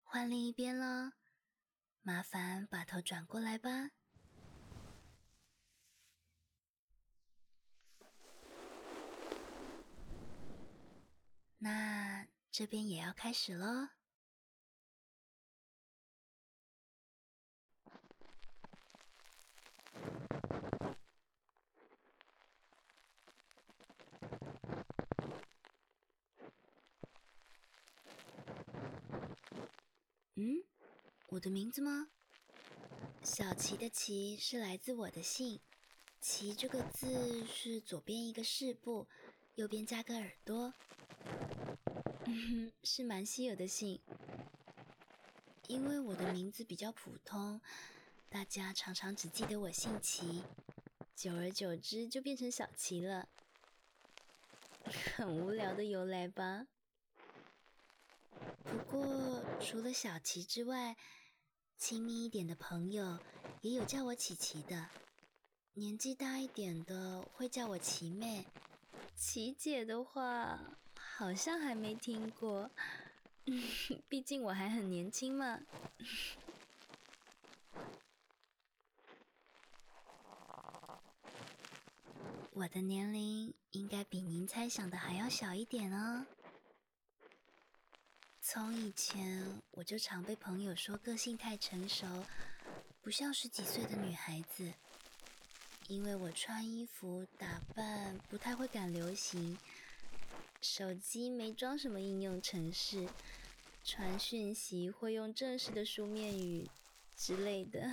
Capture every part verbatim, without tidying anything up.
换另一边了，麻烦把头转过来吧。那这边也要开始咯。嗯，我的名字吗？小琪的琪是来自我的姓，琪这个字是左边一个士部，右边加个耳朵，嗯，是蛮稀有的姓。因为我的名字比较普通，大家常常只记得我姓齐，久而久之就变成小琪了。很无聊的由来吧？不过除了小琪之外，亲密一点的朋友也有叫我琪琪的，年纪大一点的会叫我琪妹，琪姐的话好像还没听过，毕竟我还很年轻嘛。我的年龄应该比您猜想的还要小一点哦。从以前我就常被朋友说个性太成熟，不像十几岁的女孩子。因为我穿衣服打扮不太会赶流行，手机没装什么应用程式，传讯息会用正式的书面语之类的。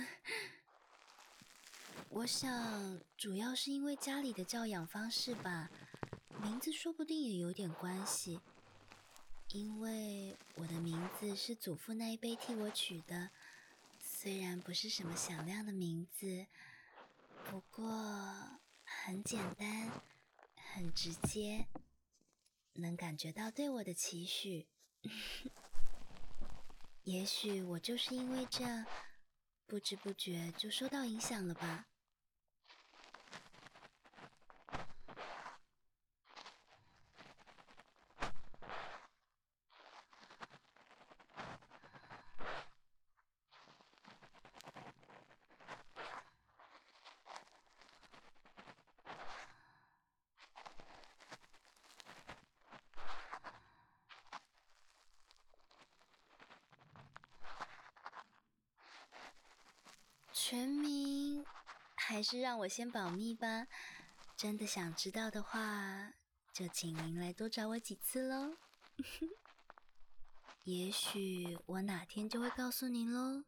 我想主要是因为家里的教养方式吧，名字说不定也有点关系。因为我的名字是祖父那一辈替我取的，虽然不是什么响亮的名字，不过很简单，很直接，能感觉到对我的期许。也许我就是因为这样，不知不觉就受到影响了吧。全名还是让我先保密吧，真的想知道的话，就请您来多找我几次咯。也许我哪天就会告诉您咯。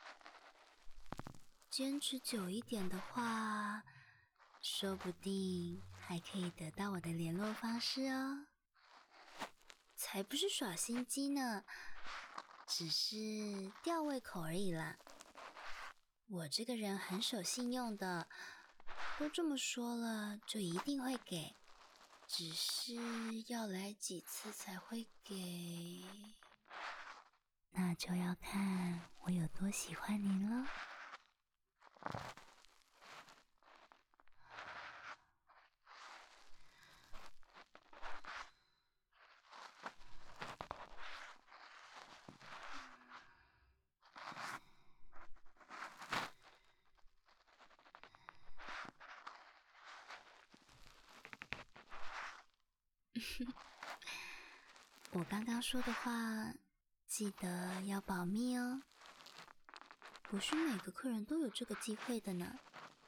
坚持久一点的话，说不定还可以得到我的联络方式哦。才不是耍心机呢，只是吊胃口而已啦。我这个人很守信用的，都这么说了，就一定会给，只是要来几次才会给，那就要看我有多喜欢您了。我刚刚说的话，记得要保密哦。不是每个客人都有这个机会的呢。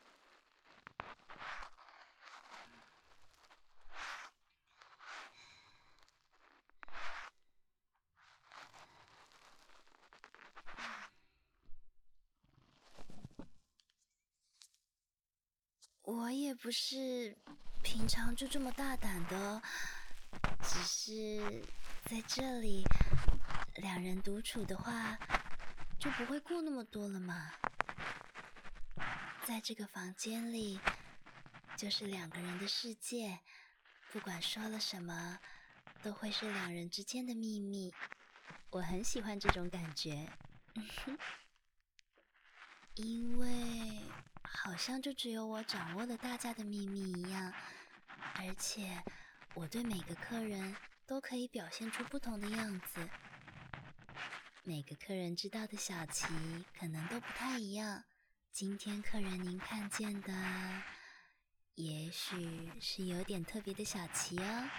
我也不是平常就这么大胆的哦，只是在这里两人独处的话，就不会顾那么多了嘛。在这个房间里，就是两个人的世界，不管说了什么，都会是两人之间的秘密。我很喜欢这种感觉。因为好像就只有我掌握了大家的秘密一样，而且我对每个客人都可以表现出不同的样子。 每个客人知道的小琪可能都不太一样。今天客人您看见的，也许是有点特别的小琪哦。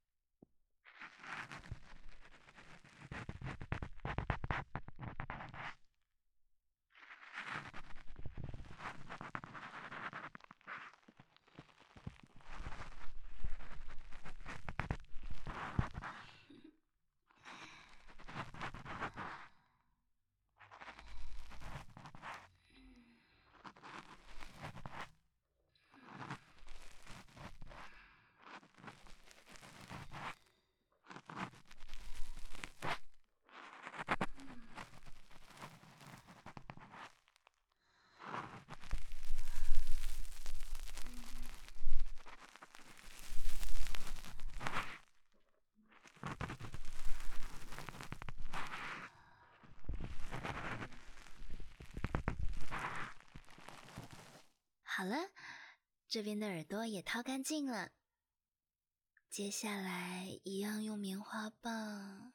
好了，这边的耳朵也掏干净了。接下来一样用棉花棒，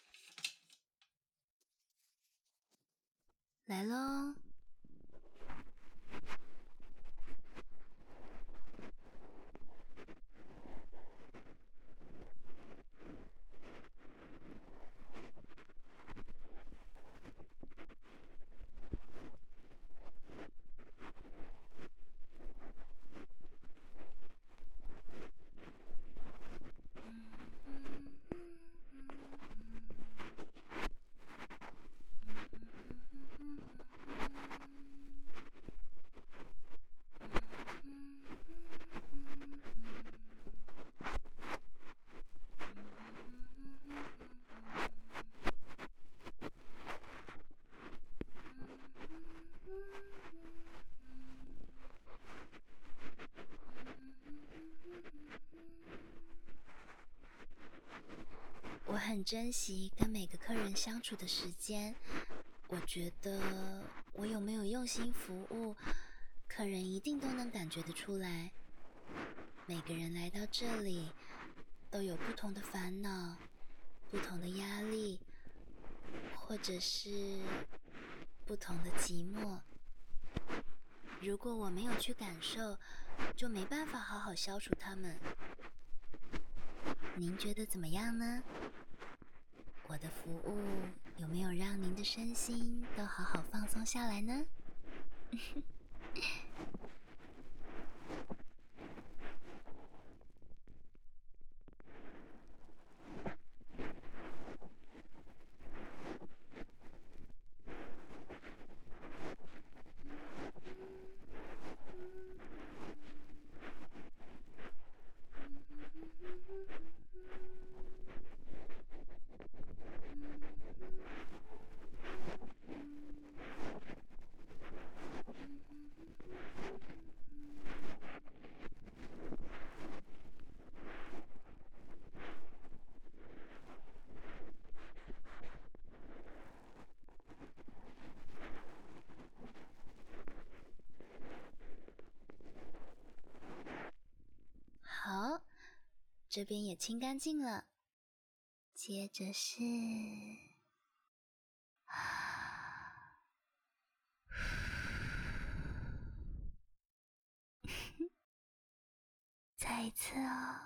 来咯。我很珍惜跟每个客人相处的时间，我觉得我有没有用心服务，客人一定都能感觉得出来。每个人来到这里，都有不同的烦恼，不同的压力，或者是不同的寂寞。如果我没有去感受，就没办法好好消除它们。您觉得怎么样呢？我的服务有没有让您的身心都好好放松下来呢？好，这边也清干净了。接着是再一次哦。